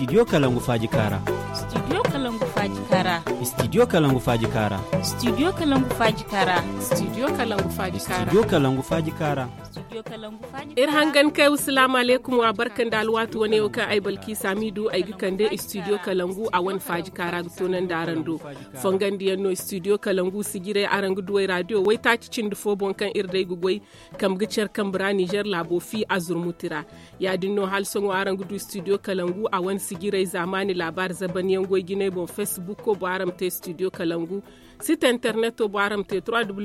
Studio Kalangu Faji Kara. Studio Kalangu Faji Kara. Studio Kalangu Faji Kara. Studio Kalangu Faji Kara. Studio Kalangu Faji Kara. Studio Kalangu Faji Kara. Studio Kalangu Faji Kara. Hangan kai assalamu alaikum wa barkan da alwatu wane yau kan ai balki samidu ai gikan da Studio Kalangu a wani Faji Kara tonan daran do. Fangan diyan no Studio Kalangu sigire arangu duwai radio wai ta cin dufo bon kan irdai gugoi kam gicer kan bra Niger labo fi azurmutira. Ya dinno hal songo arangu du Studio Kalangu a wani sigire zamani labar zabaniyan goy gine bon Facebook ko baram te Studio Kalangu. Site internet to baram te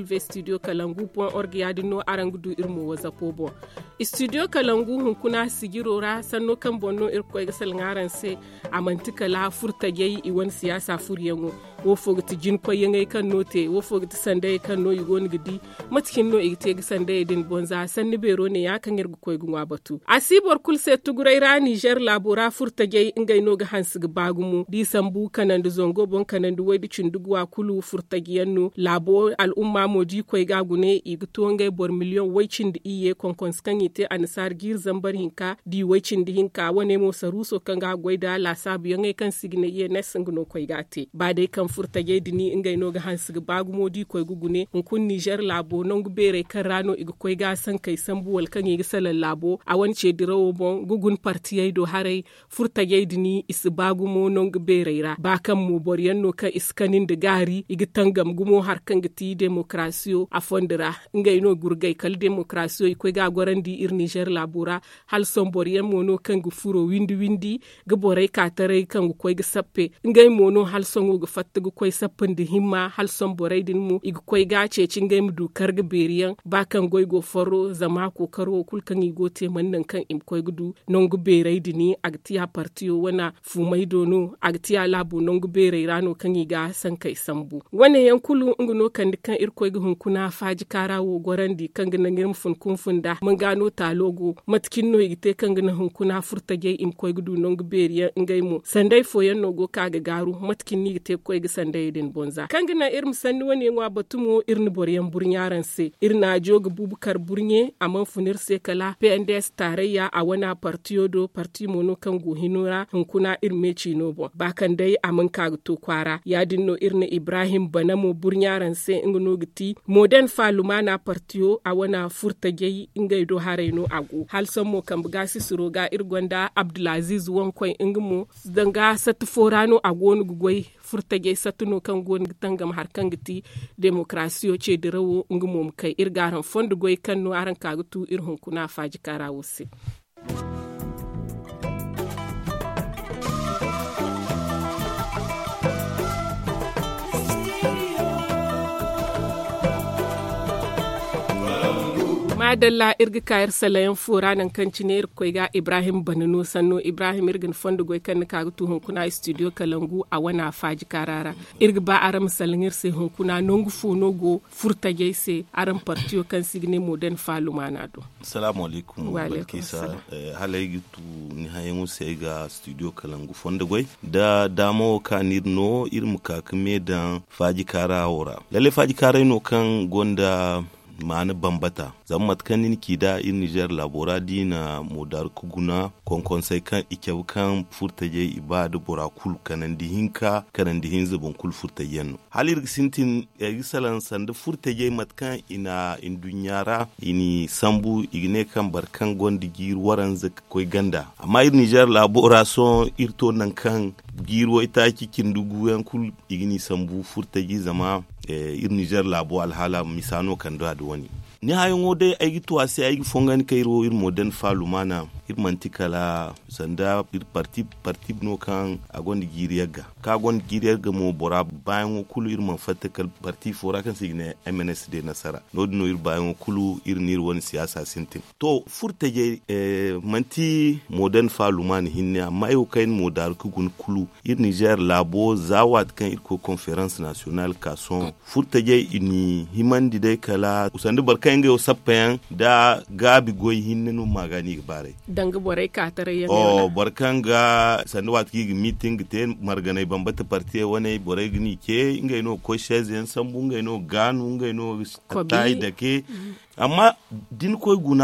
www.studiokalangu.org ya dinno arangu du irmo waza pobo. Studio Kalangu hunkuna sigirora sanno kan bonno irko gasal ngaran se amantika la furta yayi iwan siyasa furiyango wo fogti jin ko yengay kan note wo fogti sande kan no yugon gidi matkin no igte sande din bonza sanni bero ne ya kan irgo koy gunwa batu asibor kulse tugurai ra Niger labora furta yayi ingay no ga hansig bagumu di sambu kanan du zongo bon kanan du wadi cindugwa kulu furta giyanno labo al'umma modi koy gagune igto ngay bor million waycin di iye konkons kan ite ansar gir zambar hinka di waycin di hinka wane mo saruso kan ga goida la sabu yangay kan signe ye nesngno koy gate ba dai kan furta dini ingay no ga hansig bagu modi koy gugune kun Niger labo non bere kan rano iga koy ga san kai sambu wal kan yi salal labo a wance dirawo bon gugun partiyai do harai furta dini is bagu mo non bere ra ba kan mo boryan no kan iskanin da gari iga tangam gumo har kan gati demokrasiyo a fondira ingay no gurgai kal demokrasiyo koy ga gorandi ir Niger labora hal son boryan mo no kan gu furo windi ga borai ka tare kan gu koy ga sappe ingay mo no hal son gu fatta gu koy sappen de himma hal son borai din mu igu koy ga cece ingay mu du karga beriyan ba kan goy go foro zama ko karo kul kan igo te mannan kan im koy gudu non gu berai dini agtiya partiyo wana fumai dono agtiya labu non gu berai rano kan iga san kai sambu wane yankulu nguno kan kan ir koy gu hunkuna faji karawo gorandi kan ga nangir fun kun funda mun gano talogo matkin no igite kan ga hunkuna furta ge im koy gudu non gu beriyan ingay mu sandai foyan no go kaga garu matkin ni te koy ga sandai din bonza kan ga na irin sanni wani ngwa batumo irin boryan burnyaran se irna joga bubukar burnye amman funir se kala PNDS tarayya a wana partiyodo parti mono kan go hinura hunkuna irmeci no bo bakan dai amman kaga to kwara ya dinno irna Ibrahim Banamo burnyaran se ingno giti modern falumana partiyo a wana furta ge ingay do hareno agu hal sammo kan buga sisuroga irgonda Abdulaziz wonkoy ingmo danga satforano agonu gugoi furtage satuno kan gon tangam har kan giti demokrasiyo ce dirawo ngumom kai irgaran fondu goy kanno aran kagutu irhun kuna faji karawusi madalla irga kayar salayan fura nan kan cine koy ga Ibrahim Banano sanno Ibrahim irgin fondo goy kan ka gutu hon kuna Studio Kalangu a wana faji karara irga ba aram salangir se hon kuna nongu fono go furta geise aram partiyo kan signe modern falumana do assalamu alaikum balkisa halaygitu ni hayengu se ga Studio Kalangu fondo goy da damo kanir no irmu kakme dan faji karawora lalle faji karayno kan gonda ma'ana bambata zan matkanin kida in Niger labora dina modar kuguna konkonsai kan ikew kan furtaje ibadu borakul kanan dihinka kanan dihin zubun kul furtayen halir sintin gisalan sanda furtaje matkan ina indunyara ini sambu igne kan barkan gondi gir waran zak koy ganda amma in Niger labora so irto nan kan giro ita kikin dugu yankul igni sambu furtaje zama ir Niger labo alhala misano kan da wani ni hayon wode ay gitu ase ay fongan kairo ir modern falumana ir mantikala sanda ir parti no kan agon giriyaga ka gon giriyaga mo bora bayan kulu ir man fatakal parti fora kan signe MNSD nasara no dino ir bayan kulu ir nir woni siyasa sintin to furtaje manti modern falumana hinne amma ayo kain modar kugun kulu ir Niger labo zawat kan ir ko conference nationale ka son furtaje ini himandi dai kala usandi barka inga yo sappayan da gabi goy hinnenu magani bare danga borai ka tare yan barkanga sandu wat ki meeting te marganai bambata parti wane borai gni ke inga no ko chaise yan sambu inga no ganu inga no tai da ke amma din koy guna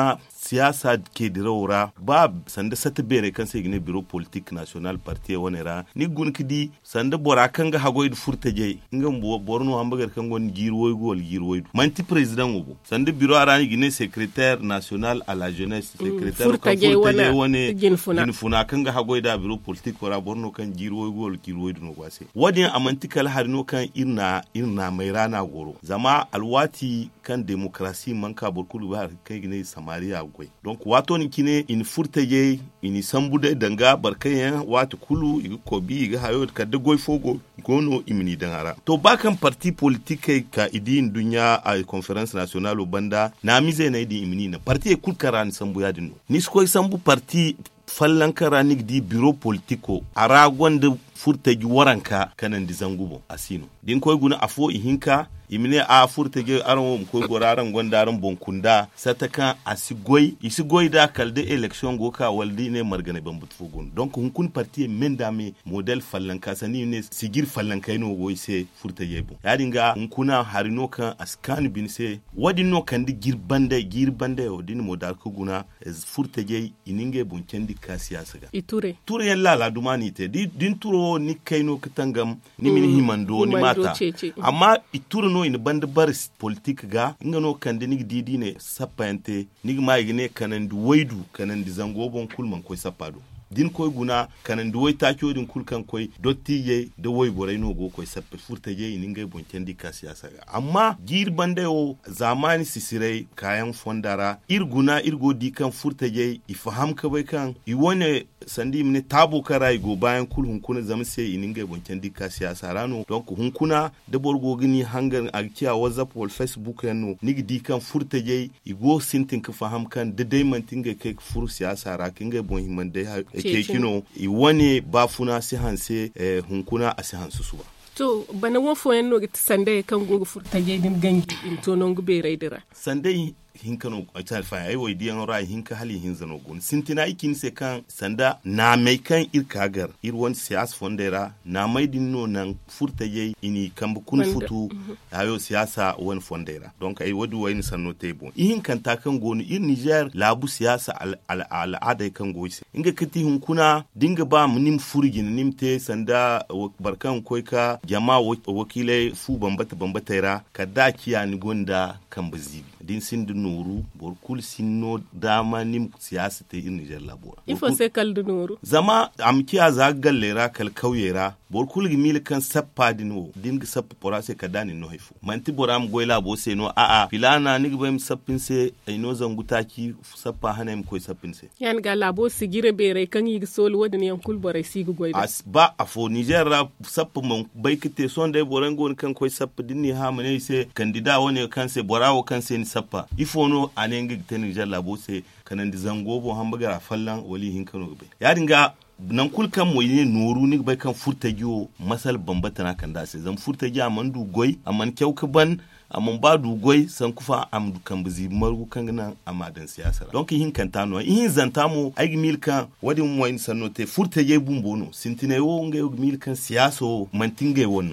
siyasa ke dirawra ba sanda sata bere kan sai gine bureau politique national parti wani ra ni gun kidi sanda bora kan ga hagoy furta je ngam borno hambagar kan gon girwoy gol girwoy manti president ubu sanda bureau arani gine secrétaire national à la jeunesse secrétaire kan furta je wani ginfuna kan ga hagoy da bureau politique wara borno kan girwoy gol girwoy no gwase wadin amantikal harino kan irna mai rana goro zama alwati kan demokrasi manka burkulu ba kai gine samaria gwai donc wato ni kine in furtaje in sambude danga barkayen wato kulu igi kobi igi hayo ka de goy fogo gono imini dangara to bakan parti politique ka idin dunya a conference nationale banda na mize na idin imini na parti kulkara ni sambu ya dinu ni sko sambu parti fallankara ni di bureau politico ara gonda furtaji waranka kanan di zangubo asino din koy guna afo ihinka imine a furtage aron koy goraran gondaran bonkunda sataka isi goy da kalde election go ka waldi ne margane bambut fogon donc hunkun parti mendame model fallanka sani ne sigir fallanka no go ise furtage bo yadinga hunkuna harino kan askan binse wadino kan di girbande odin modal ko guna furtage ininge bonkendi ka siyasa ga ture yalla la dumani te din turo ni kaino kitangam ni min himando ni mata amma iture no in bande baris politique ga ngano kan ni didi ne sapante ni ma igine kanan du waidu kanan di zangobon kulman koy sapado din koy guna kanan du waita kyodin kulkan koy dotti ye de woy boray no go koy sappe furta je ni ngay bon kendi ka siyasa ga amma gir bande o zamani sisirai kayan fondara irguna irgo di kan furta je ifaham ka bai kan I wone sandi mine tabo karai go bayan kul hunkuna zamse ini ngay bon kendi ka siyasa rano donc hunkuna de borgo gini hangan alkiya whatsapp wal facebook no nigi di kan furta je igo sintin ka faham kan de daymantinga ke fur siyasa ra kinga bon himande ke kino I wani bafuna si hanse hunkuna a si hansu suwa. To bana wofo yan no sande kan gogo furta je din gangi in to non gube raidira. Sande hinkano a tarfa ai wai diyan ra hinka hali hinzano gon sintina ikin se kan sanda na mai kan irkagar irwan siyas fondera na mai dinno nan furta je ini kambu kun futu ayo siyasa won fondera donc ai wadu wai sanno tebo in kan ta kan gonu ir Niger labu siyasa al ada kan goise inga kiti hunkuna dinga ba munim furgin nimte sanda barkan koika jama wakile fu bambata ra kada kiya ni gonda kan bazibi din sindu nuru borkul sinno dama nim siyasa te in Niger labora ifo se kaldu nuru zama amkiya za gallera kal kawyera borkul gimil kan sappa dino din sappa porase kadani no haifu manti boram goyla bo se no a filana ni gbem sappin se ino zangutaki sappa hanem koy sappin se yan ga labo sigire bere kan yi sol wadin yan kul bore sigu goyda as ba afo Niger ra sappa mon baykite sonde borango kan koy sappa dinni ha mane se kandida woni kan se borawo kan se ni sappa ifono anengi teni jalla bose kanan di zangobo hambaga fallan wali hinkano be ya dinga nan kulkan mo ne noru ni bai kan furta giwo masal bambata na kan da sai zan furta gi amandu goy amman kyauka ban amman ba du goy san kufa am kan bizi maru kan nan amadan siyasa donc hin kan tano hin zantamo ay milkan wadi mo in sanote furta gi bumbono sintine wo ngai milkan siyaso mantinge wonno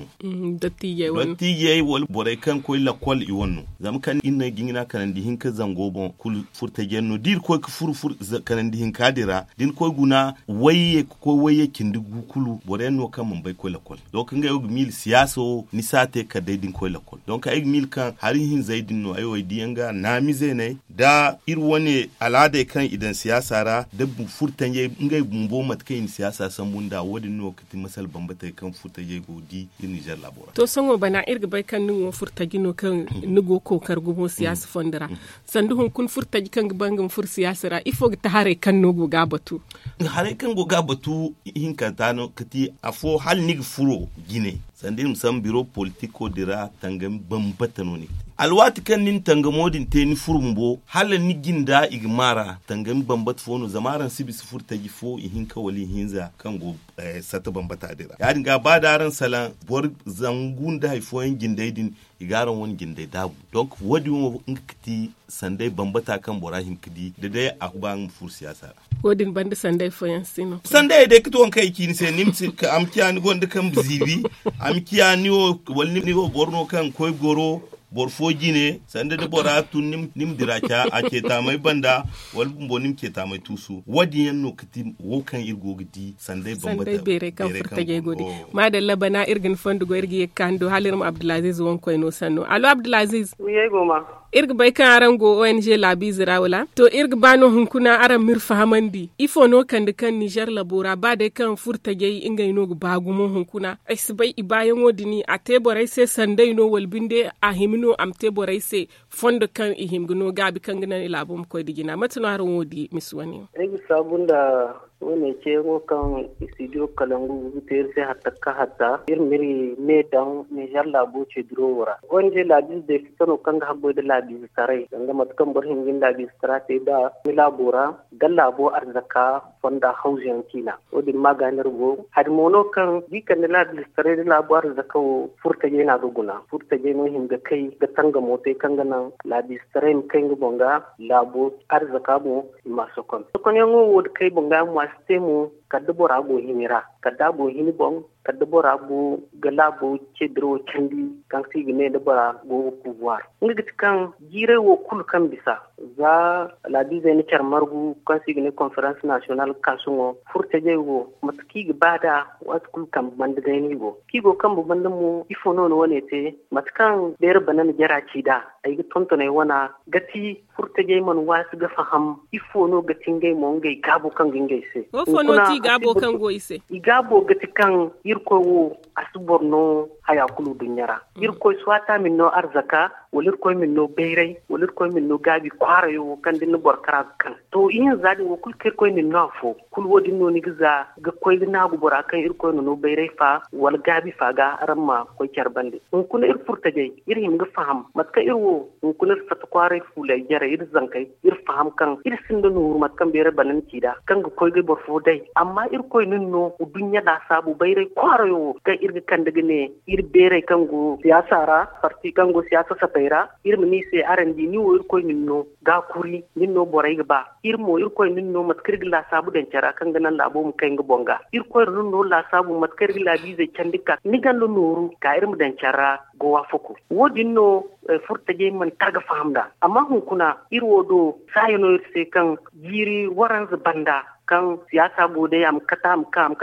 dotti ye wol bore kan koy la kol I wonno zam kan inna gingina kan di hin ka zangobo kul furta gi no dir ko ka fur kan di hin kadira din ko guna waye kindi gukulu bore no kan mun bai ko la kol donc ngai mil siyaso ni sate ka dai din ko la kol donc ay kan hari hin zaidin no ayo diyanga na mize ne da ir wani alade kan idan siyasa ra da furtan ye ngai bumbo mat kai siyasa san bunda wadin no kiti masal bambata kan furtaje godi in Niger labora to sango bana irga bai kan nugo furtaji no kan nugo ko kargumo siyasa fondara sandu hun kun furtaji kan bangam fur siyasa ra ifo ta hare kan nugo gabatu hare kan go gabatu hin kan tano kiti afo hal nig furo gine sandin sam biro politiko dira tangam bambata no ni alwati kan nin tangamodin te ni furumbo halan ni ginda igmara tangam bambat fono zamaran sibis furta gifo ihin kawali hinza kan go sata bambata dira ya dinga ba daran salan bor zangunda haifoyin gindaidin igaran won gindai dabu donc wadi mo ngiti sandai bambata kan borahim kidi da dai akban fur siyasa godin bande sandai foyan sino sandai de kito kai kini se nimsi ka amkiya ni gonda kan bizibi amkiya ni o walni ni o borno kan koy goro borfo gine sanda da bora tun nim diraka a ke ta mai banda wal bumbo nim ke ta mai tusu wadi yan no kiti wokan irgo gidi sanda bambata sanda bere kan furta ge godi madalla bana irgin fondu go irgi kando halirum Abdulaziz won koy no sanno allo Abdulaziz wiye goma irga bai kan arango ONG labi zirawala to irga bano hunkuna aran mir fahamandi ifo no kan kan Niger labora ba da kan furta ge ingai no bagumo hunkuna bai ibayan wodini a teborai sai sandai no walbinde a himino am teborai sai fondo kan ihimgino gabi kan gina ilabum ko digina matano haran wodi miswani rigi sabunda wone ce ngo kan studio kalangu ter se hatta irmiri medan Niger labo ce drowara wonje labi de fitano kan habbo de labi sarai danga matkan bar hingin labi strate da milabora gallabo arzaka fonda hausian kina odi maganar go had mono kan dikan labi sarai da labo arzaka furta je na duguna furta je no hinga kai ga tanga mote kan ganan labi sarai kai bonga labo arzaka mo masokon kon yango wod kai bonga mu astemu kadda bora go hinira kadda go hini bon kadda bora go galabo cedro candi kan sigine da bora go pouvoir ngit kan jire wo kul kan bisa za la dizaine charmargu kan sigine conference nationale kasungo furte je go matki bada wat kul kan bandani go kigo kan bu bandamu ifo non wone te matkan der banan jara cida ay tontone wana gati furte je man wasu ga faham ifo no gatin gai mo ngai gabo kan gingai se gabo kan goise igabo gati kan irko wo asuborno haya kulu dunyara irko swata minno arzaka wolir koy minno beyray wolir koy minno gabi kwara yo kan din bor kara kan to in zadi wo kul ker koy minno fo kul wodi no ni giza ga koy na gu bora kan irko no beyray fa wal gabi fa ga aramma koy charbande on kun ir furta jey ir him ga faham matka irwo on kun fat kwara fulay jara ir zankai ir faham kan ir sindo no matkan bere banan kida kan ga koy ga bor fo dai amma ir koy ninno dunya da sabu beyray kwara yo ga ir kan daga ne ir bere kan go siyasa ra parti kan go siyasa sa irmi se arandi ni wo irko ninno ga kuri ninno boray ba irmo irko ninno matkir la sabu den cara kan ganan labo mu kai bonga irko ninno la sabu matkir la bize candika ni gando noru ka irmu den cara go wafuku wodinno furta je man taga famda amma hun kuna irwodo sayino irse kan jiri waran banda kan siyasa bude am kata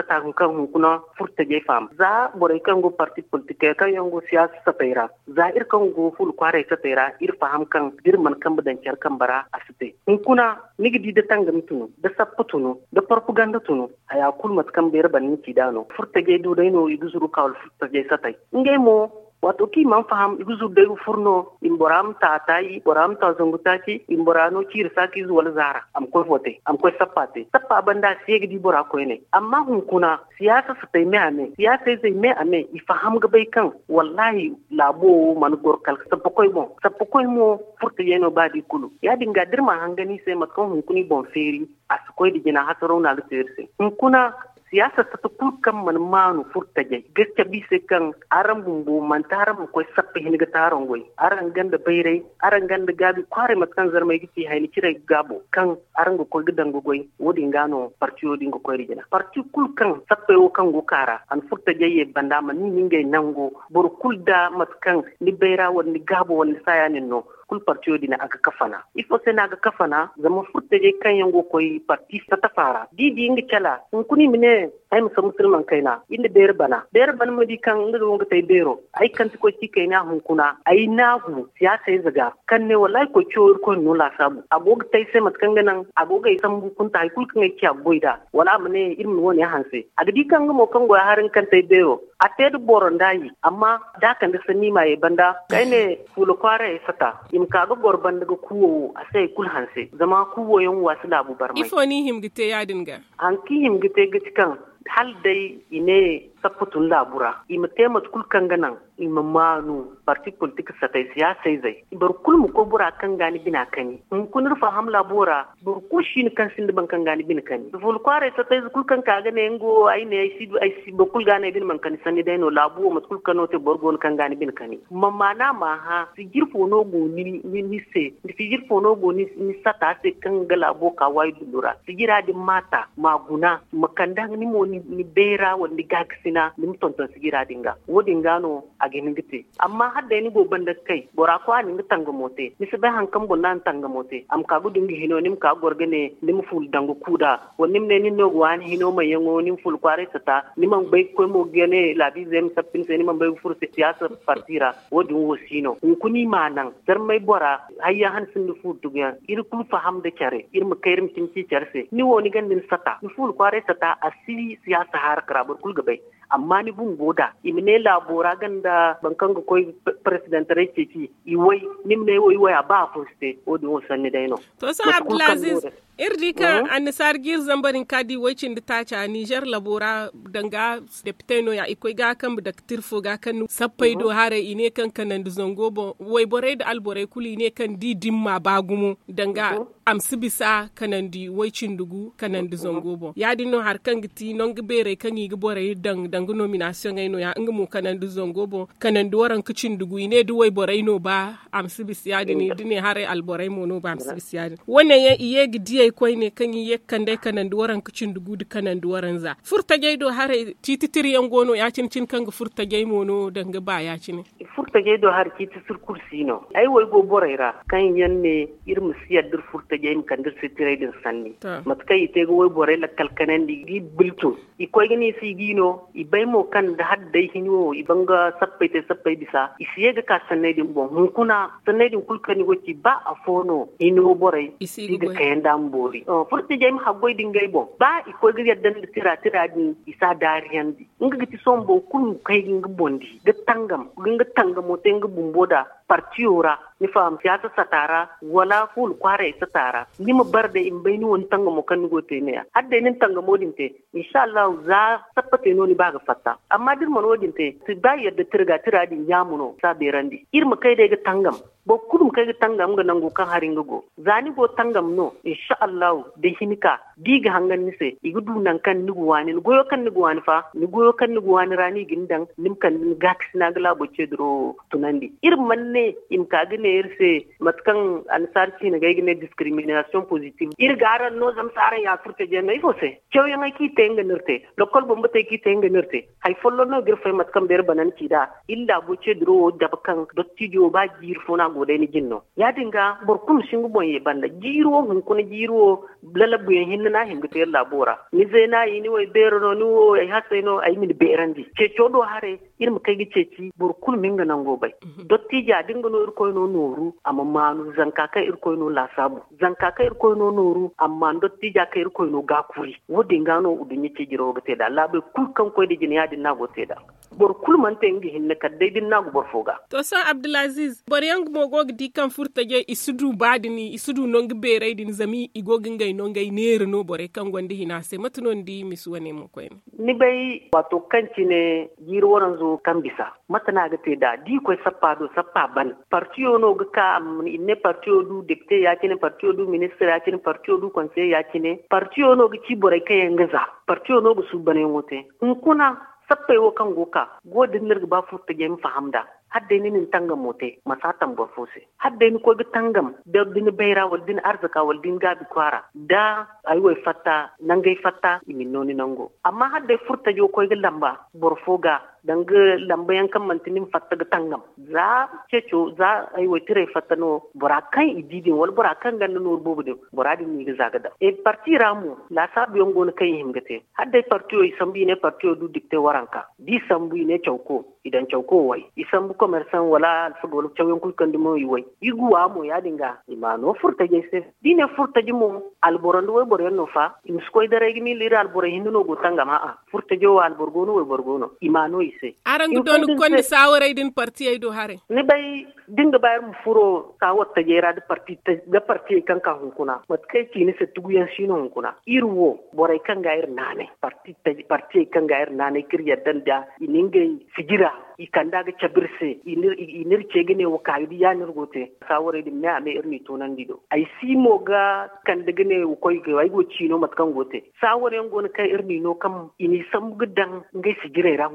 kan kuna furta je fam za boray kan go parti politique kan yango siyasa sapera za ir kan go ful kware sapera ir faham kan dirman kan badan cer kan bara asite kuna nigidi da tangam tunu da sapputuno da propaganda tunu aya kulmat kan ber ban ki dano furta je do dayno iguzuru kawal furta je satay ngemo wato ki man faham iguzu de furno imboram tatai boram ta zongutaki imborano kirsaki zuwal zara am koy vote am koy sappa banda sege di bora koy ne amma hun kuna siyasa su tai me ame siyasa zai me ame ifaham ga bai kan wallahi labo man gorkal sappo koy mo furta yeno badi kulu ya dinga dirma hangani sai matkon hun kuni bon feri as koy di jina hasaro na luterse hun kuna siyasa ta kulkan man manu furta jai gaske bi sai kan aran bumbu man taram ko sappe hin ga taron goy aran ganda bayrai aran ganda gabi kware matkan zarmai gici hayni kire gabo kan aran go gidan goy wodi ngano partiyo dingo ko rijina parti kulkan sappe o kan go kara an furta jai banda man ni ngey nango bor kulda matkan ni bayra woni gabo woni sayanin no kul partiyo dina aga kafana ifo sena aga kafana zama furta je kan yango koy parti sata fara didi ngi chala kuni mine ay musulman kaina inda ber bana mo di kan ngi wonga tay bero ay kan ko ci kaina hun kuna ay nagu siyasa zaga kan ne wallahi ko cior ko no la sabu abog tay se mat kan ganan agoga isam bu kun tay kul kan ci aboida wala mene irmi woni hanse aga di kan mo kan go harin kan tay bero ated borondayi amma da kan da sanni mai banda kai ne fulo kware fata im kaga gorban daga kuwo a sai kul hanse zama kuwo yan wasu labu barmai ifo ni himgite ya dinga an ki himgite gicikan hal dai ine saputun labura ima temat kul kanganan ima manu parti politique satay siyasa zai bar kul mu ko bura kan gani bina kani mun kun rufa ham labura bar ko shin kan sin ban kan gani bin kani ful kware satay kul kan ka gane ngo ai ne ai si ba kul gane bin man kan sani dai no labu mat kul kano te borgon kan gani bin kani mamana ma ha si girfo no go ni se si girfo no go ni sata se kan gala bo ka wai dulura si gira di mata maguna makanda ni mo ni bera wani gaksin sina nim tonton sigira dinga wodin gano a ginin gite amma hadda ni go banda kai bora ko ani ngi tanga mote ni se be hankam go nan tanga mote am ka gudu ngi hino nim ka gorgane nim ful dangu kuda wonim ne ni no wan hino mai yango nim ful kware tata nimam bay ko mo gene la bi zem sapin se nimam bay fur se siyasa partira wodin wo sino kuni manan dar mai bora hayya han sun fu dugan ir kul faham da kare ir mu kairim cinci charse ni woni gandin sata ni ful kware sata asiri siyasa har krabur kul gabai amma ni bun goda imne labora ganda bankan ga koy president recheki iwai nimne wai ba fuste wodi wo sanni dayno to sa Abdulaziz irdika annisar gir zambarin kadi wacin da tace a Niger labora danga deputy no ya ikoi ga kan da tirfo ga kan sappai do hare ine kan kanan da zongo bo wai bore da albore kuli ne kan di dimma bagumo danga amsi bisa kanan di wacin dugu kanan da zongo bo ya dinno har kan giti non gbere kan yi gbore dang nomination ai no ya ngmu kanan da zongo bo kanan da waran kicin dugu ine du wai bore no ba amsi bisa ya dine hare albore mo no ba amsi bisa ya wannan ya iye gidi koy ne kan yi kande kanan duwaran kicin dugu da kanan duwaran za furta gaido hare tititir yan gono ya cin kan ga furta gai mono danga ba ya cin furta gaido har tititir kursi no ai wai go boraira kan yanne irmu siyar dur furta gai kan dir sitire din sanni matkai te go wai borai la kalkanan di biltu i koy gani si gino i bai mo kan da haddai hinwo i banga sappai bisa i siye ga ka sanne din bon hun kuna sanne din kulkani goci ba a fono ino borai ga kayan dambo furti jayim hagoy dingay bon ba iko gi yaddan tira din isa dariyan di nga giti sombo kun kay gi bondi de tangam mo te nga bumboda partiora ni fam siyasa satara wala kul kware satara ni ma barde in bayni won tangamo kan go te ne hadde nin tangamo dinte inshallah za sapate no ni baga fatta amma dir mon wodinte ti ba yadda tira din yamuno sa berandi irma kai de ga tangam bo kudum kai ga tangam ga nango kan haringa go zani go tangam no inshallah de hinika diga hangan ni se igudu nan kan nugu wani goyo kan nugu wani fa ni goyo kan nugu wani rani gindan nim kan gaksina gala bo cedro tunandi irman ne im kagine irse matkan ansarci na gaigine discrimination positive garan no zam sara ya furte je nay fose cew yang ki tenga nirte lokol bomba te ki tenga nirte hay follo no gir fay matkan ber banan ci da illa bo cedro dabkan dottijo ba jir fona gode ni jinno ya dinga bor kum singu bonye banda jiro hun kun jiro lala buyen hinna hinga ter labora ni zena yini way berono ni wo ay haseno ay min berandi ce codo hare irma kai gice ci bor kun minga nango bay dottija dinga no irko no noru amma manu zanka kai irko no la sabu zanka kai irko no noru amma dottija kai irko no gakuri wodi ngano udunye ce jiro gote da labe kul kan koy de jini yadin na gote da bor kul man te ngi hinne kadde din na go bor foga to sa Abdulaziz bor yang mo gog di kan furta je isudu badini isudu no ngi bere din zami igog ngai no ngai nere no bore kan gonde hina se matunon di miswane mo koy ni bay wato kanci ne jiro woran zo kan bisa matana ga te da di koy sappa ban partiyo no ga ka inne partiyo du deputy ya kine partiyo du ministre ya kine partiyo du conseil ya kine partiyo no ga ci bore kay ngaza partiyo no ga su bane wote kuna sappai wo kan goka godin nirga ba furta gem fahamda hadde ni nin tangam mote masatan borfose hadde ni ko ga tangam da din bayra wal din arzaka wal din gabi kwara da ayi fatta nangay fatta imin noni nango amma hadde furta jo ko ga lamba borfoga danga lamba yan kan mantinin fatta ga tangam za ceco za ayi tire fatta no borakan ididin wal borakan gan no bobu de boradin ni ga zaga da e partira mu la sabu yon gon kai himgate hadde partiyo isambi ne partiyo du dikte waranka di sambu ne chauko idan chauko wai isambu commerçant wala alfagol chawen kul kandimo yiwai iguwa mo ya dinga imano furta je se dine furta je mo alborando we boreno fa imskoy dare gimi lira albore hinno go tanga ma a furta je wa alborgono we borgono imano ise arangu don konde sawore din parti ay do hare ni bay dinga bayar mu furo sawatta je ra da parti kan ka hunkuna mat kai ki ni se tuguyan sino hunkuna irwo boray kan ga ir nane parti kan ga ir nane kirya danda ininge figira ikanda ga chabirse inir cegene wo kayudi yanir gote sawore dim me ame irni tonan dido ay simo ga kan degene wo koy ga way go chino mat kan gote sawore ngon kay irni no kam ini sam gudan ngai sigire ra hun kuna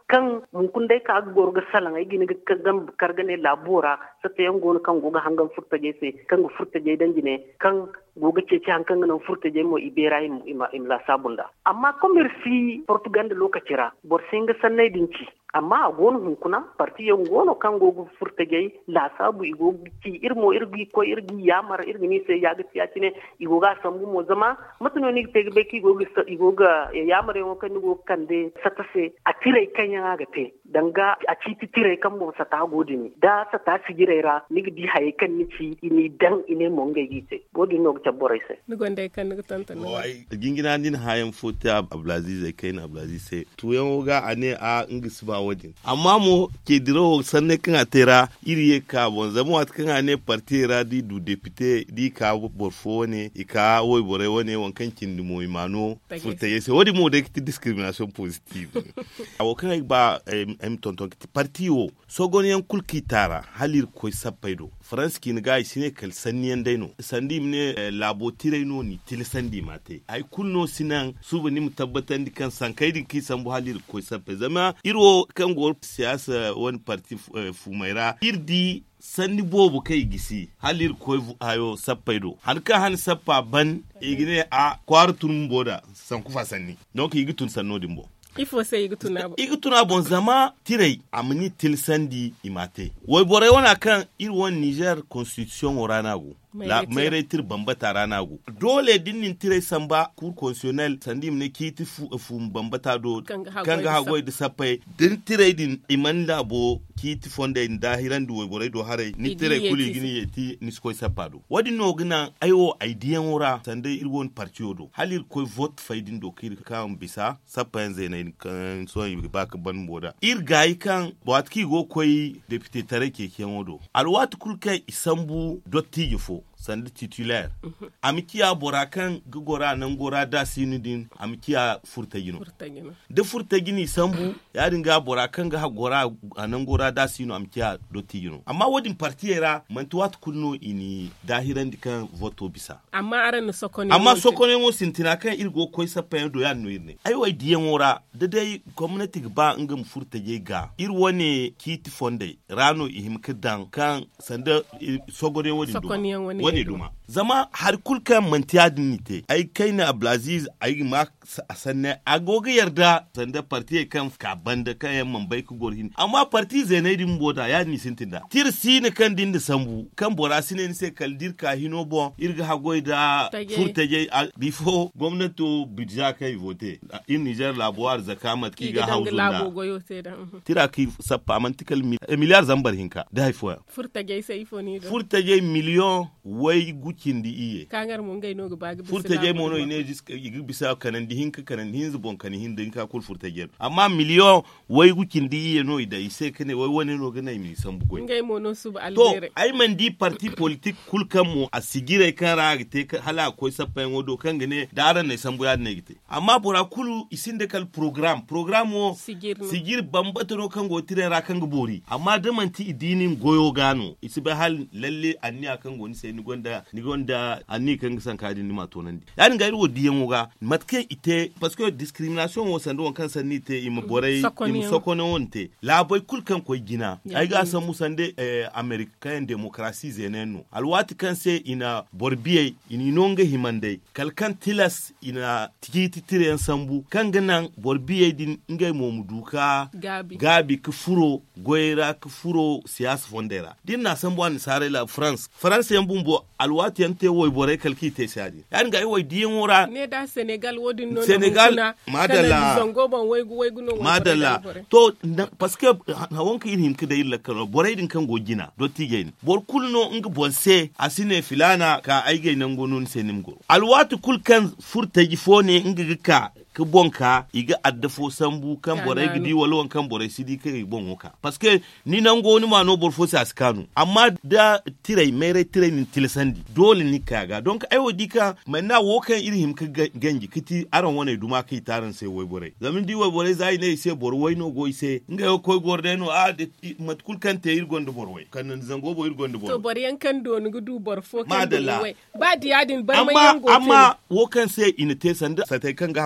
kan mun kun dai ka gorga salan ai gini ga gam kargane labora sata yan gona kan goga hangan furta je sai kan furta je dan gine kan goga ce ci hankan nan furta je mo ibera im la sabunda amma commerce Portugal da lokacira bor singa sannai dinci amma a gonu hunkuna parti yan gono kan gogo furta gai la sabu igo ci irmo irgi ko irgi yamar irgi ni sai ya gaskiya cine igo ga sambu mo zama mutuno ni te be ki igo ga yamar yan kan go kan de satase a tire kan ya ga te danga a ci tire kan mo sata godini da sata sigirera ni di haye kan ni ci ini dan ine mo ngai gite bodi no ta boraise ni gonde kan ni tantan no ai gingina din hayan fota Abdulaziz kai na Abdulaziz sai to yan ga ane a ngisba wajen amma mo ke diro sanne kan atera iriye ka bon zamo at kan ane partira di du député di ka borfo ne ika woy bore wone wankan kin mo imano furta yese wodi mo de discrimination positive awo kan ba tonton parti wo sogoniyan kulkitara halir koy sapaido France kin ga sine kal sanniyan daino sandi mne labo tireno ni til sandi mate ay kulno sinan suba ni mutabbatan di kan sankai din kisan bu halir koy sapai zama iro kan gor siyasa wani parti fumaira irdi sanni bobu kai gisi halir koy ayo sappaido halka han sappa ban igine a kwartun boda san kufa sanni donc igitun sanno dimbo ifo sai igituna bon zama tirei amni tilsandi imate woy bore wana kan irwon Niger constitution oranago la mere tir bambata ranago dole dinnin tirei samba cour constitutionnel sandim ne kiti fu bambata do kanga hagoy de sapai din tirei din iman labo kiti fonde inda hirandi woy bore do hare ni tirei kuli gini yeti ni skoy sapado wadi no gina ayo idea ora sande irwon partiodo halir koy vote faidin do kir kan bisa sapai zene kan so yi bak ban boda irgai kan watki go koy député tare ke kemodo alwat kulkai isambu dotti yifo sandi titulaire amikiya borakan gugora nan gora da sinudin amikiya furtagino de furtagini sambu ya dinga borakan ga gora nan gora da sinu amikiya dotigino amma wadin partiyera mantuwat kulno ini dahiran dikan voto bisa amma aran sokone mo sintina kan irgo koy sapen do ya noirne ay way diyen wora de dai community ba ngam furtage ga irwone kiti fonde rano ihim kidan kan sanda sogore wani duma zama har kulkan mantiya dinite ai kai na Abdulaziz ai ma sanne agoga yarda sanda parti kan ka banda kan yan mambai ku gorhin amma parti zenai din boda ya ni sintinda tirsi ne kan din da sambu kan borasi ne sai kaldir ka hino bon irga hagoy da furtaje before gwamnati bidja kai vote in Niger labuwar zakamat ki ga hauzunda tira ki sappa mantikal miliyar zambar hinka da haifuwa furtaje sai foni do furtaje miliyon wai gukin di iye kangar mun gai no ga furtaje mono ine igi bisa kanan di hinka kanan hin zubon kan hin da hinka kul furtaje amma miliyon wai gukin di iye no da ise kane wai wani no ga nai mi san bugoy ngai mono sub albere to ai man di parti politique kul kan mu asigire kan ragite hala ko sappen wodo kan gane daran ne san buya ne gite amma bora kulu isinde kal programo sigir bambato no kan go tire ra kan gbori amma da man ti idinin goyo gano isibe hal lalle anni akan go ni sai ni gonda anni kan san kadin ni ma tonan yani ga irwo diyen woga matke ite parce que discrimination wo sando kan san ni te im borai im sokono wonte la boy kul kan ko gina ai ga san musande american democracy zenenu alwati kan se ina borbiye ini nonga himande kalkan tilas ina tiki tire sambu kan ganan borbiye din ngai momuduka gabi kufuro goira kufuro siyasa fondera din na sambu an sare la France yambumbo alwati yante woy bore kalki te sadi yan ga woy diyen wora ne da Senegal wodin no Senegal madalla zongo bon waygu no madalla to parce que ha wonka irim kida illa kala bore din kan gogina dotti gen bor kulno ng bonse asine filana ka aige nan gonun senimgo alwati kul kan furtaji fone ng ka ka bonka iga addafo sambu kan bore gidi walon kan bore sidi kai bonka parce que ni nan goni ma no bor fosi askanu amma da tirai mere tirai ni tilsandi dole ni kaga donc ai wodi ka manna wo kan irhim ka ganji kiti aran wona duma kai taran sai wai bore zamin di wai bore zai ne sai bor wai no goi sai nga ko gorde no a de matkul kan te irgondo bor wai kan zango bo irgondo bor to bor yan kan do ni gudu bor fo kan do wai ba di adin bar mai yango amma wo kan sai ina te sanda sai kan ga goi do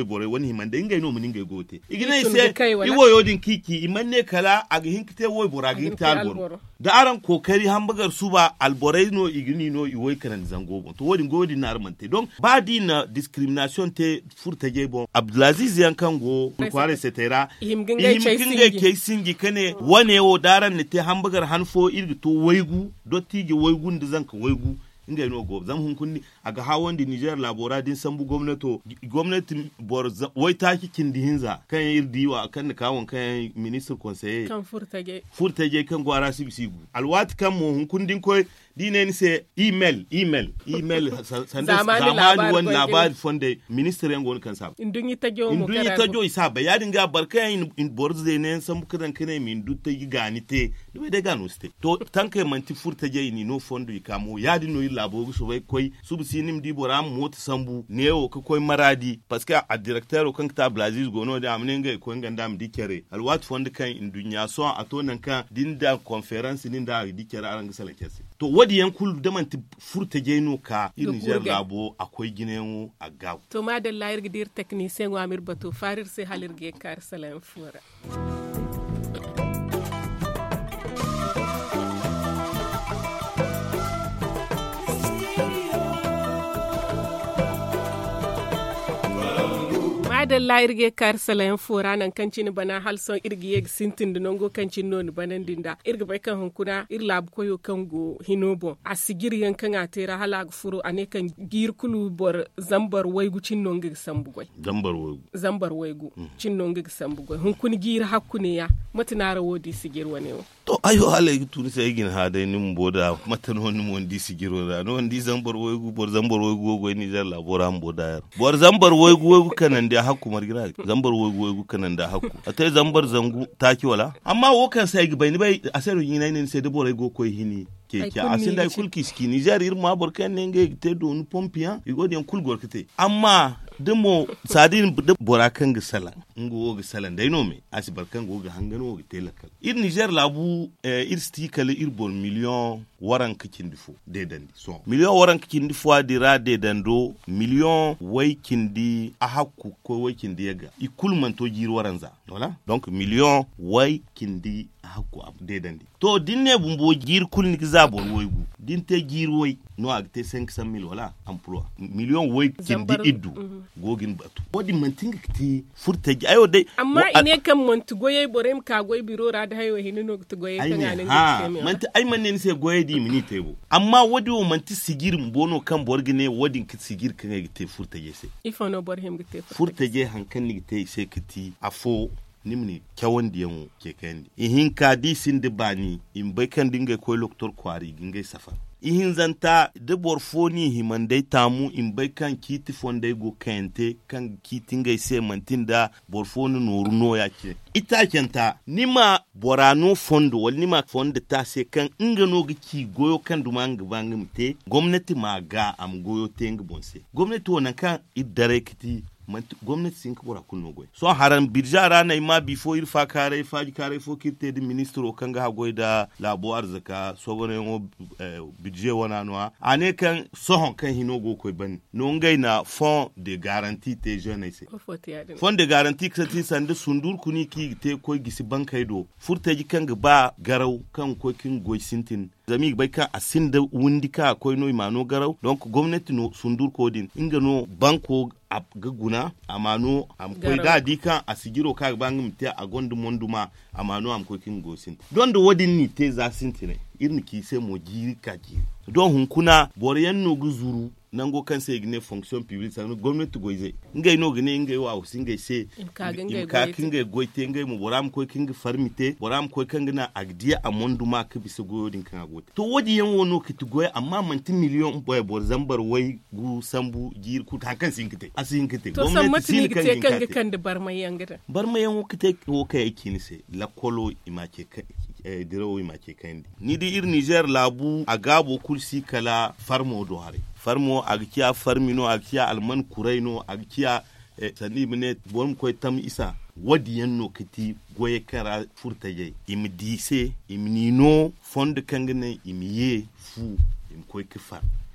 woy bore woni himande ingay no mun ingay gote igine se iwo yodin kiki imanne kala aga hinkite woy bora aga hinkite alboro da aran kokari hambagar suba alborai no igini no iwoy kanan zango bon to wodin godi na armante donc ba di na discrimination te furta je bon Abdulaziz yankango kware setera himginga ke singi kane wane wo daran ne te hambagar hanfo irgi to waygu dottigi waygu ndizanka waygu inga no go zam hun kunni aga hawandi Niger labora din sambu gwamnati bor wai taki kindi hinza kan irdiwa kan kawon kan minister conseiller kan furtage kan gwara sibisigu alwat kan mo hun kundin koy dinen se email zamani wani labari fonde minister yango kan sa indunyi tajo isa ba ya dinga barka in borze ne sambu kan kane min dutta yi ganite do de ganuste to tanke manti furtage ni no fondo ikamo ya dino labo so bai koy subsinim di boram mota sambu newo ko koy maradi parce que a directeur kan ta Abdulaziz gono da amnenga ko nganda am dikere alwat fond kan indunya so atonan kan dinda conference dinda dikere aranga salakese to wadi yankul da man furta jeno ka Niger labo akoy ginenwo aga to ma da layir gidir technicien wa amir bato farir se halirge kar salam fura adalla irge kar salayen fora nan kancin bana halson irge yeg sintin dinongo kancin non banan dinda irge bai kan hunkuna irlab koyo kango hinobo asigir yankan atera halag furo ane kan gir kulu bor zambar waygu cinnonge sambugoi zambar waygu cinnonge sambugoi hunkuni gir hakkune ya matinara wodi sigir wanewo to ayo hale tuni sai gin hade nim boda matano nim wondi sigiro da no wondi zambar waygu bor zambar waygu go ni jar labora boda bor zambar waygu kanan da hakku margira zambar waygu kanan da hakku atai zambar zangu taki wala amma wo kan sai bai ni bai asaru yin ne sai da borai go koy hini keke asin da kulki ski Niger irma bor kan ne nge te do nu pompian igodi en kul gorkete amma demo sadin de borakan gisala ngo gisalan dai no me asibar kan go ga hangano go telakal ir Niger labu ir stikal ir bon million waran kikin difo de dandi so million waran kikin difo adira de dando million way kindi a hakku ko way kindi yaga ikul man to jir waranza wala donc million way kindi a hakku de dandi to dinne bumbo jir kulni zabo woygu dinte jir woy no agte 500,000 wala emploi million woy kindi iddu gogin batu wodi mantinga kiti furta ayo dai amma ine kan montu goye borem ka goy biro ra da hayo hinino to goye kan anan giteme manti ay manen se goye di mini tebo amma wodi o manti sigir mbono kan borgine wodi kit sigir kan gite furta yese ifono borhem gite furta je hankan ni gite se kiti afo nimni kyawon diyan ke kandi ihin ka di sin de bani in bai kan dinga koy doktor kwari gingai safar ihin zanta de borfoni himandai tamu in bai kan kiti fondai go kente kan kitin gai se mantinda borfoni noru no yake ita kenta nima borano fondo wal nima fondo ta se kan inga no gi goyo kan dumanga bangimte gwamnati ma ga am goyo tenga bonse gwamnati wonan kan idare kiti gwamnati sin ka bora kunno goy so haran birjara na ma before irfa kare faji kare fo kirte di ministro kanga hagoy da labo arzaka so bone ngo budget wana no ane kan sohon kan hinogo koy ban no ngai na fond de garantie te jeunesse fond de garantie kati sande sundur kuni ki te koy gisi bankay do furtaji kanga ba garaw kan koy kin goy sintin zami bai ka asinda wundika koy no imano garaw donc gwamnati no sundur kodin inga no banko a gaguna amano am koy da dika a sigiro ka bangum te a gondu monduma amano am koy kin gosin don do wodin ni te za sintine irin ki se mo jiri ka jiri don hunkuna boryan no guzuru nango kan se igne fonction publique sa gwamnati goize ngai no gine ngai wa usingai se ka kingai goite ngai mo boram koy kinga farmite boram koy kanga agdiya amonduma ka bisa goyodin kan agote to wodi yan wono kiti goy amma manti million boy bor zambar way gu sambu jir ku ta kan sinkite asinkite gwamnati sin kan da barmayan gida barmayan kite ko kai kini se la kolo imake dirawo imake kandi ni di ir Niger labu agabo kursi kala farmo do hare farmo agkiya farmino agkiya alman kuraino agkiya sani mine bon koy tam isa wadi yanno kiti goye kara furtaje imdise imnino fond kangane imiye fu im koy kifar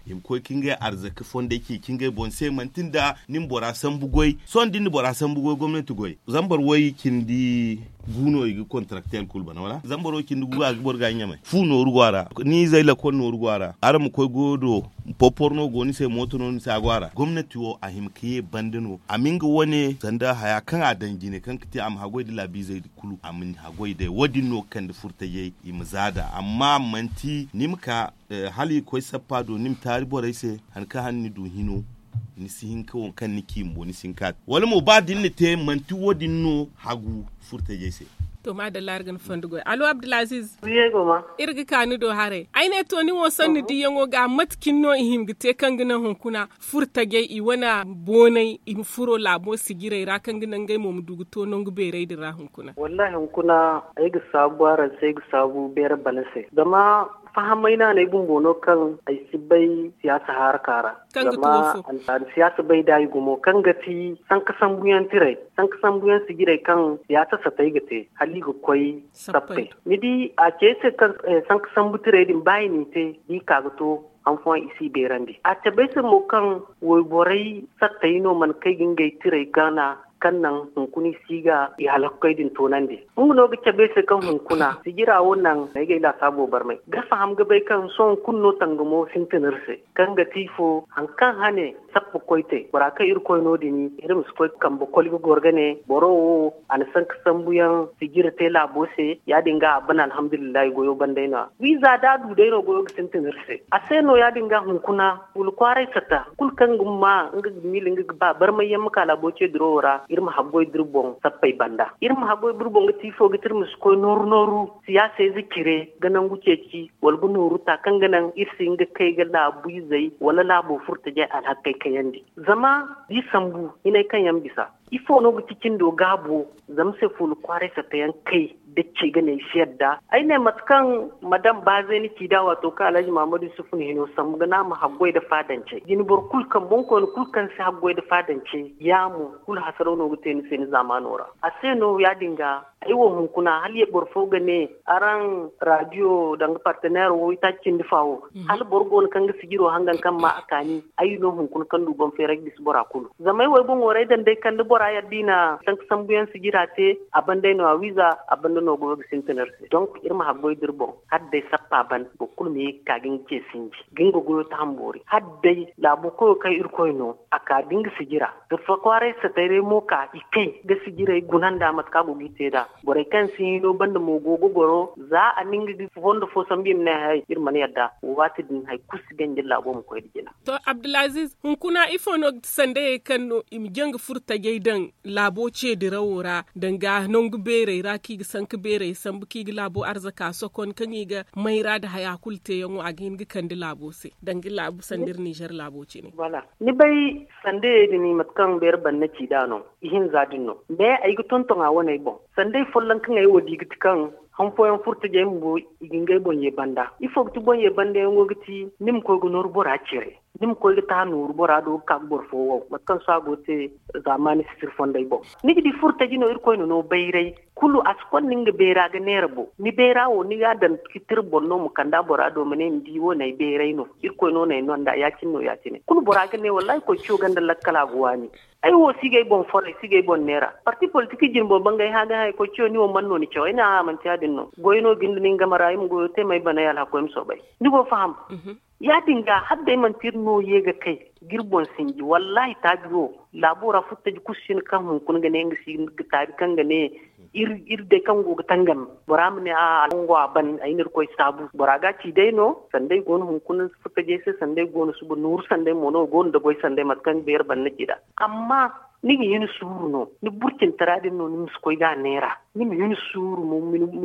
im ko kinga arzaka fonde ki kinga bon sai mantin da nin bora san bugoi son din bora san bugoi gwamnati goi zambar wai kindi guno igi contractuel kulbana wala zambaro kindi guga borga nyame fu no rugwara ni zai la kon no rugwara ara mu koy godo poporno goni sai moto no sai agwara gwamnati wo ahim kiye bandino aminga wone zanda haya kan adangine kan kiti am hagoi da labi zai kulu amin hagoi da wadino kan da furtaye imzada amma manti nimka hali koy sappado nim tari borai sai hanka hanni du hino ni sihin kawon kan niki mbo ni sinkat wala mo ba din te manti wodin no hagu furtaye sai to ma da largan fandugo alo Abdulaziz yego ma irgi kanu do hare aine to ni wo sanni di yango ga matkin no ihim gite kangina hunkuna furtage I wana bonai im furo labo sigire ra kangina ngai mom dugu to nongu bere di ra hunkuna wallahi hunkuna ai ga sabuwar sai ga sabu bere balase dama fahamaina ne gumbono kan ai sibai siyasa har kara dama an siyasa bai dai gumo kan gati san kasan buyan tire san kasan buyan sigire kan siyasa sa tai gate hali go koi sappe midi a ce se kan san kasan butire din bai ni te di kaga to an fon isi berandi a tabe se mo kan woy borai sattaino man kai gingai tire gana kannan hunkuni siga ya halakkai din tonande mun no ga cabe se kan hunkuna sigira wannan da ga ila sabo barmai ga faham ga bai kan son kunno tangamo sintinirse kan ga tifo an kan hane sappo koite baraka ir koyno dini irim su koy kan bo kolgo gorgane boro an san kasambuyan sigira te labose ya dinga abana alhamdulillah goyo bandaina visa da du dai no goyo sintinirse aseno ya dinga hunkuna ul kware sata kul kan gumma nga milin ga ba barmai yam kala boce drora irma hagoy durbon sappay banda irma hagoy durbon gati fo gitir musko noru siyasa zikire ganan guceci walgu noru ta kan ganan irsin ga kai ga labu zai wala labu furta je al hakkai kayandi zama di sambu ina kan yan bisa ifo no cikin do gabo zamse ful kware sa tayan kai da ce gane shiyadda ai ne matkan madam bazai ni kida wato ka Alhaji Muhammadu Sufun hino sam gana mu haggoi da fadance gini bor kulkan bonko kulkan sa haggoi da fadance ya mu kul hasaro no gute ni sen zamanora aseno ya dinga aiwo mun kuna hal ye bor fo gane aran radio dang partenaire wo ita cin difawo hal borgon kan ga sigiro hangan kan ma akani ayi no hun kun kan dugon ferek dis bora kulu zamai wo bon wore dan dai kan bora ya dina san sambuyan sigira te abandai no visa abandai no go sintener donc irma hagoy dirbo hadde sappa ban bo kulmi kagin ke sinji gingo go tambori hadde labu ko kai irkoyno aka dinga sigira to fa kware sa tare mo ka ikai ga sigira gunanda mat ka go giteda bore kan sino banda mo gogo goro za a ninga fondo fo sambim ne hay irma ne yadda wati din hay kusi ganje labo mo koy digina to Abdulaziz hun kuna ifono sande kanno im jeng furta geidan labo ce dirawora danga nongu bere raki sank bere sambuki labo arzaka sokon kanyi ga maira da haya kulte yango agin ga kandi labo se dangi labo sandir Niger labo ce ne wala ni bai sande ni matkan ber banna ci dano ihin zadinno be ay go tonton a wonay bon sande follan kan ay wodi gitkan han foyan furta jey mbo igingay bonye banda ifo to bonye banda yango giti nim ko go nor bora cire nim ko ta nur bora do ka bor fo wo matkan sa gote zamani sir fonday bo ni di furta jino ir ko no bayray kulu askon ninga bera ga nerbo ni bera wo ni ga dan kitir bonno mu kanda bora do menen di wo nay beray no ir ko no nay non da yakin no yatine kulu bora ga ne wallahi ko ciyo ganda lakkala guwani ay wo sigay bon fore sigay bon nera parti politique jimbo bangay haga hay ko ciyo ni wo manno ni ciyo ina man tiadin no goyno gindu ni ngamara im go te may bana yalla ko im sobay ni go faham ya dinga hadda man tirno yega kai girbon sinji wallahi tabiyo labora futta ji kushin kan hun kun ga ne ngi sin tabi kan ga ne ir de kan go tangam boramne a ngwa ban aynir koy sabu boraga ci dai no sandai gon hun kun futta je se sandai gon subu nur sandai mono gon da boy sandai matkan ber ban ne kida amma ni yin suru no ni burkin taradin no ni muskoy ga nera ni yin suru mo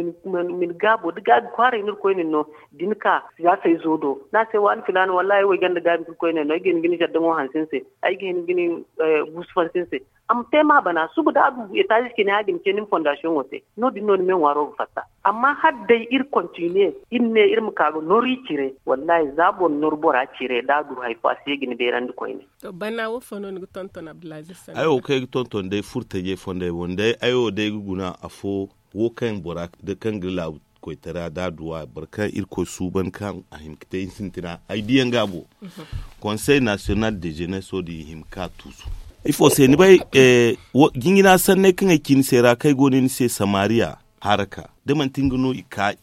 min gabo de gab kware ni koy no dinka ya sai zodo na sai wan filan wallahi wai ganda gab koy no gin gini jaddan wo hansin se ai gin gini busfan sin se am tema bana subu da abu ya taji kini agin kenin fondation wote no din no men waro fatta amma hadde ir continue inne ir mukago nori cire wallahi zabo norbora cire da du hay fasi gini be rand koy ne to bana wo fono ni tonton Abdulaziz ayo kai tonton dai furta je fonde wonde ayo dai guna afo wo kan bora de kan gila ko tara daduwa barka irko suban kan ahimkite sintina aidiyan gabo Conseil national de jeunesse di himka tusu ifo se ni bai gingina sanne kan kin sera kai gonin se Samaria haraka da man tingano ka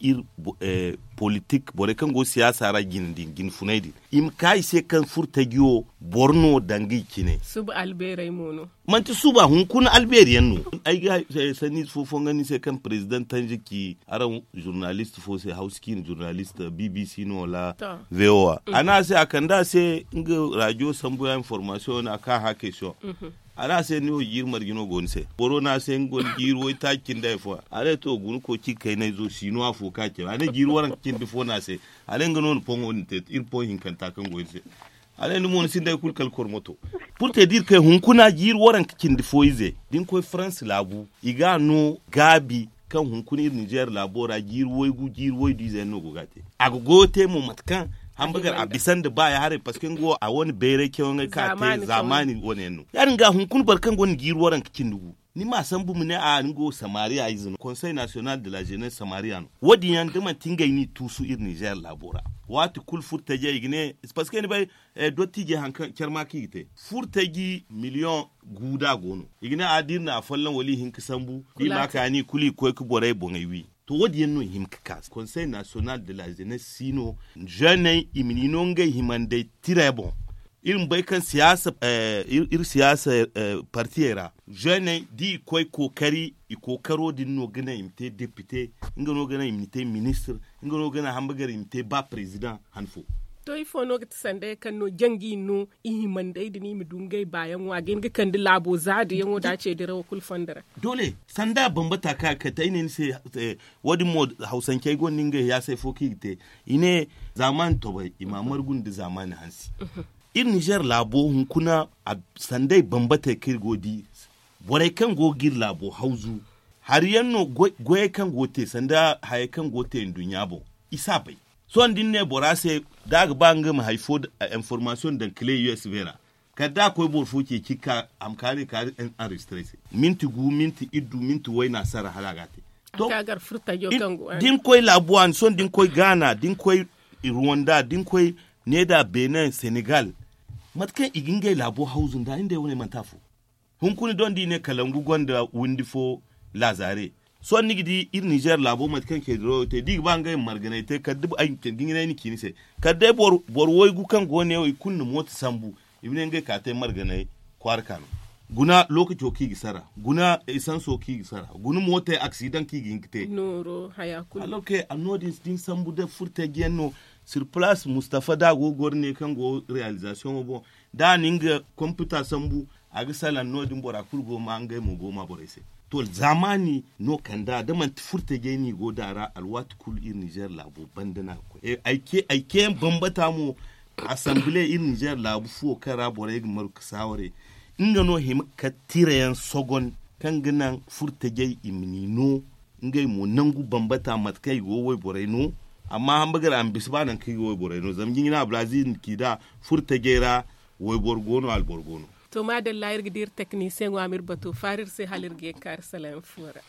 politique bore kan go siyasa ra gin funaidi im kai se kan furtagiyo Borno dangi kine sub alberai mono manti suba hun kun alberian no ai ga sani fofon gani se kan president tanjiki aran journalist fo se housekin journalist BBC no la VOA ana se akanda se nga radio sambu information aka hake sho ana se ni o yirmar gino gonse boro na se ngon giro ta kinda fo are to gun ko ki kai na zo sino afo ka ke ane giro waran kin fo na se ale ngano pongo nte ir po hin kan ta kan gonse ale ni mon sinde kul kal kormoto pour te dire que hun kuna giro waran kin fo ize din ko France labu iga no gabi kan hun kuni Niger labora giro woy gu giro woy dize no go gate agogote mo matkan hamburger a bisan da baya hare pasken go a wani bere kyawun ka te zamani wani yanno yarin ga hunkun barkan gon girwaran kikin dugu ni ma san bu ne a ngo Samaria izin Conseil national de la jeunesse samariano wodi yan da man tingai ni tusu ir Niger labora wati kul furtaje igne parce que ni bay dotti je hankan kerma kite furtaji million guda gono igne adirna a fallan wali hinka sambu di makani kuli ko ku borai bongai wi to wodi yanno himkas Conseil national de la jeunesse sino jeune iminino ngai himande tirebo irin bai kan siyasa siyasa partiyera jeune di koy kokari ikokaro din no gana imte député ingano gana imte ministre ingano gana hamburger imte ba president hanfo to ifo no gata sande kan no jangi no ihimande dini mi dungai bayan wa gen ga kan labo zadi yango dace da rawa kul fandara dole sanda bambata ka tai ne sai wadi mod hausan kai gon ninga ya sai foki te ine zaman to bai imamar gun da zamani hansi ir Niger labo hun kuna a sandai bambata kirgodi bore kan gogir labo hauzu har yanno goye kan gote sanda haye kan gote dunya bo isa bai so andin ne borase daga banga mu haifo information dan clé US vera kada koy bor fuke kika amkani ka en restresse minti gu minti iddu minti wayna sara halagate to kagar furta yo kango din koy labuan son din koy Ghana din koy Rwanda din koy Neda Benin Senegal matkan igingai labo hauzun da inda wani mantafu hunkuni don di ne kalangu gonda windifo lazare so nigidi ir Niger labo matkan ke dro te dig bangay marganate kadib ay gingine ni kinise kadde bor woy gu kan gone o kunnu mota sambu ibne ngai ka te marganay kwarkan guna lokaci o kigi sara guna isan so kigi sara gunu mota accident kigi ngite noro haya kul alors que anodis din sambu de furte genno sur place Mustafa Dago gorne kan go réalisation bo da ninga computer sambu aga sala nodin bora kurgo mangay mo goma borese to zamani no kanda da man furte geni go dara alwat kul ir Niger labo bandana ko aike bambata mu assemblée ir Niger labo fo kara bore marku saware inga no him katirayan sogon kan ginan furte gei imnino ngai mo nangu bambata matkai go woy bore no amma hamburger an bisbanan kai woy bore no zamgin na Brazil kida furte geira woy borgono al borgono to ma da layir gidir technicien wa amir bato farir sai halir ge kar salam fura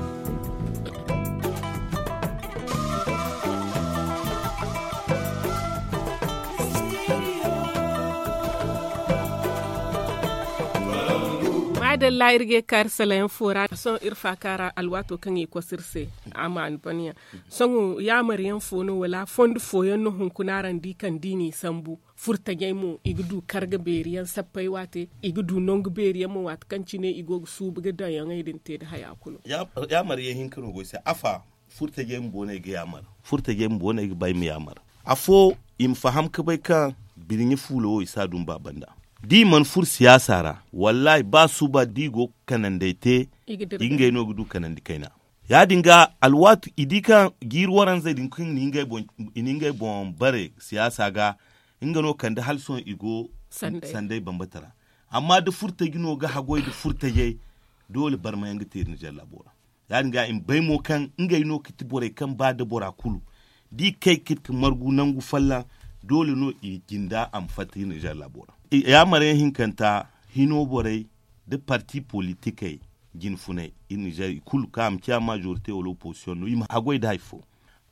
da layir ge kar salam fura son irfa kara alwato kan yi kwasirse aman baniya son ya mariyan fono wala fond foyon no hunkunaran dikan dini sambu furta gaimu igudu karga beriyan sappai wate igudu nong beriyan mu wat kancine igo su buga da yan aidin te da haya kuno ya mariyan hinkano go sai afa furta gaimu bone ga yamar furta gaimu bone ga bai mi yamar afo im faham ka bai ka birin fulo isa dun babanda di man fur siyasa ra wallahi ba su ba digo kanan daite inga no gudu kanan dikaina ya dinga alwatu idika girwaran zai dinkin ninga bon bare siyasa ga inga no kan da halson igo sandai bambatara amma da furta gino ga hagoi da furta ye dole bar ma yanga te Niger labora ya dinga in bai mo kan inga no kiti bore kan ba da bora kulu di kai kit margu nangu falla dole no i ginda am fati Niger labora ya mare hinkanta hino bore de parti politique gin funai in Niger kul kam kia majorité ou l'opposition no im hagoi daifo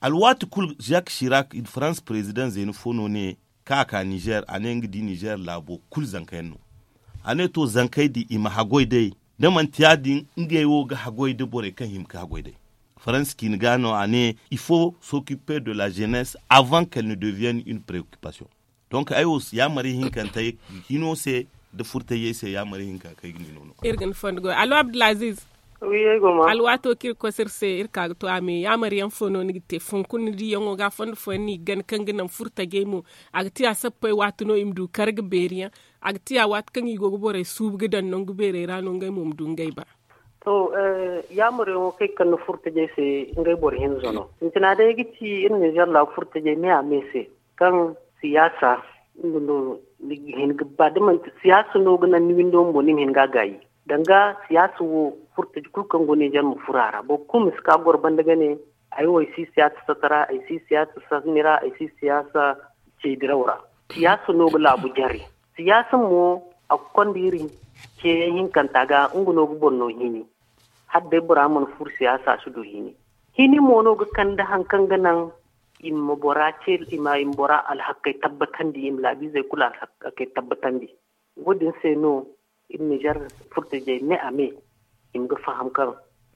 alwati kul Jacques Chirac in France president zeni fono ne kaka Niger anengi di Niger labo kul zankaino ane to zankai di ima hagoide da man tiadin ngewo ga hagoide bore kan him ka hagoide France qui gano ane il faut s'occuper de la jeunesse avant qu'elle ne devienne une préoccupation donc ayos ya mari hinkanta hino se da furtaye se ya mari hinka kai gini nono irgan fondgo alo Abdulaziz wiye goma alwato kir ko sirse irka to ame ya mariyan fono ni te fonkun di yongo ga fond foni gan kanginam furta gemu agti asappai watuno imdu karga beriya agti a wat kan yigo bore sub gidan non gubere rano ngai mum du ngai ba to ya mariyan kai kan furta je se ngai bore hin zono intina da gici in ne jalla furta je me amese kan siyasa no hin gabba man siyasa no ganan ni windo mo ni hin gagayi danga siyasa wo furta kulkan gone jan mu furara bo kum ska gorban daga ne ai wai si siyasa satara ai si siyasa sanira ai si siyasa ce dirawra siyasa no bula bu jari siyasa mo akon diri ke yin kanta ga unguno bonno hini hadde buraman fur siyasa su do hini mo no ga kanda hankan ganan imma borace ima imbora al hakkai tabbatan di im labi zai kula hakkai tabbatan di godin sai no in Niger furta je ne ame in ga faham kan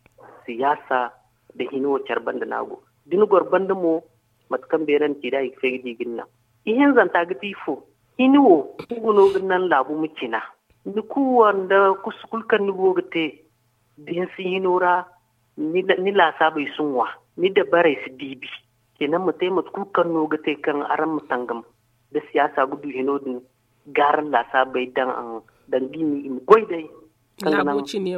siyasa da hino charban da nago din gorban da mo matkan beran ti dai fe digin na ihin zanta ga tifo hiniwo kuguno ginnan labu mukina ni ku wanda kuskul kan ni gogate din sinora ni la sabai sunwa ni da bare su dibi kenan mu taimaka kukan no gate kan aran mutangam da siyasa gudu hino din garan la sabai dan an dangini in goidai laboci ne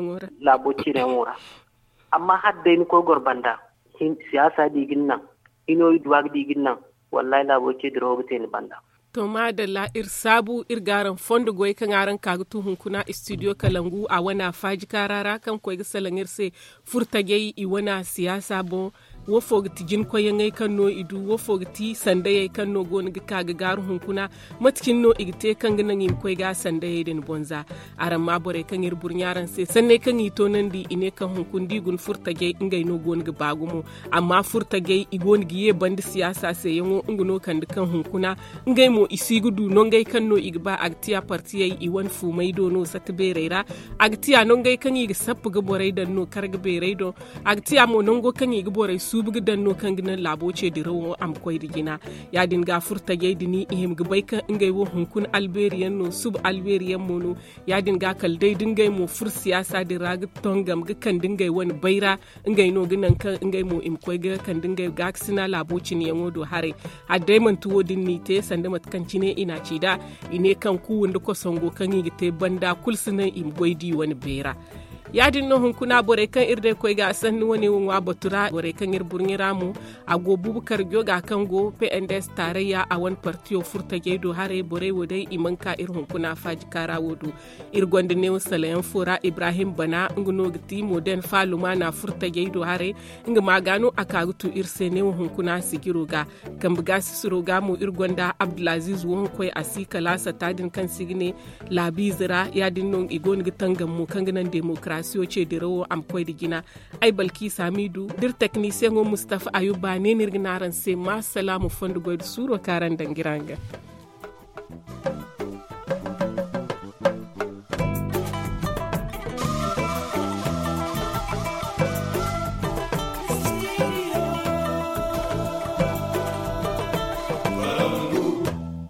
mura amma hadda ni ko gorbanda siyasa digin nan ino duwag digin nan wallahi laboci drobe te ni banda to madalla sabu garan fondo goy kan aran kaga tuhun kuna studio kalangu a wana faji karara kan koy gisalan se furtage i wana siyasa bo wo fogti jin ko yangai kan no idu wo fogti sandaye kan no gon ga kaga garu hunkuna matkin no igte kan ganan yin koy ga sandaye den bonza aran ma bore kan ir burnyaran se sanne kan yi to nan di ine kan hunkundi gun furtage ingai no gon ga bagumo amma furtage i gon gi ye bandi siyasa se yango nguno kan kan hunkuna ngai mo isigudu no ngai kan no igba agtiya partiye i wan fu mai do no satbereira agtiya no ngai kan yi sappu ga bore dan no karga bereido agtiya mo nongo kan yi bore subugu danno kan gina laboce da rawo am koy digina ya din ga furta ge dini ihim gbai kan ingay wo hunkun alberian no sub alberian mono ya din ga kal dai dingay mo fur siyasa da rag tongam ga kan dingay wani baira ingay no ginan kan ingay mo im koy ga kan dingay ga sina laboci ne yango do hare a dai man tuwo din ni te sanda mat kan cine ina cida ine kan ku wanda ko songo kan yi te banda kulsina im goidi wani baira yadin no hunkuna bore kan irde koy ga sanni woni wa batura bore kan ir burniramu a go bubukar gyoga kan go PNDS tarayya a wan partiyo furta geido hare bore wodai imanka ir hunkuna faji kara wodu ir gonde ne salayan fura Ibrahim Bana nguno gti moden faluma na furta geido hare nga magano akagutu ir sene hunkuna sigiro ga kan buga suro ga mu ir gonda Abdulaziz won koy asika lasa tadin kan signe labizira yadin non igon gitangam mu kan ganan demokrasi ce da rawo am koy digina ai balki samidu dir technicien go Mustafa Ayuba ne nirginaran se ma salamu fondu goy suro karan dangiranga